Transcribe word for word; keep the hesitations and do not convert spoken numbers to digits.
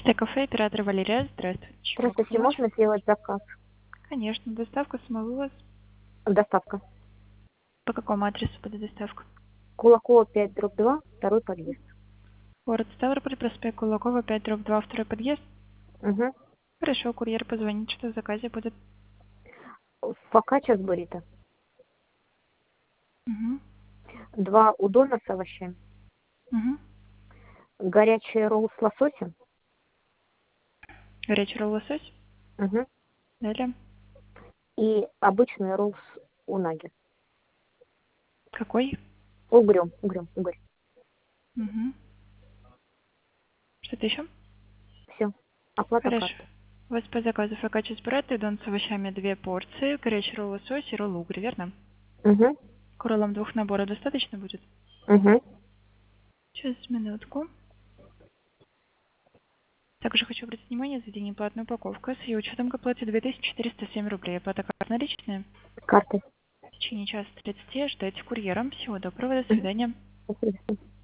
Т-кафе, оператор Валерия. Здравствуйте. Чем могу Здравствуйте, помочь? можно сделать заказ? Конечно. Доставка, самовывоз. Доставка. По какому адресу будет доставка? Кулакова пять, дробь два, второй подъезд. Город Ставрополь, проспект Кулакова, пять, дробь два, второй подъезд. Угу. Хорошо, курьер позвонит, что в заказе будет. Фокачча с буррито. Угу. Два удона с овощами. Угу. Горячий ролл с лососем. Горячий ролл лосось. Угу. Далее. И обычный ролл с унаги. Какой? Угрем, угрем, угорь. Угу. Что-то еще? Все. Оплата Хорошо. карты. У вас по заказу фокачча с буррито, удон с овощами две порции, горячий ролл лосось и ролл угрь, верно? Угу. К роллам двух наборов достаточно будет? Угу. Сейчас, минутку. Также хочу обратить внимание, заведение платная упаковка с ее учетом к оплате две тысячи четыреста семь рублей. Оплата карт наличная. Карты. В течение часа тридцати ждайте курьера. Всего доброго, до Угу. свидания. Спасибо.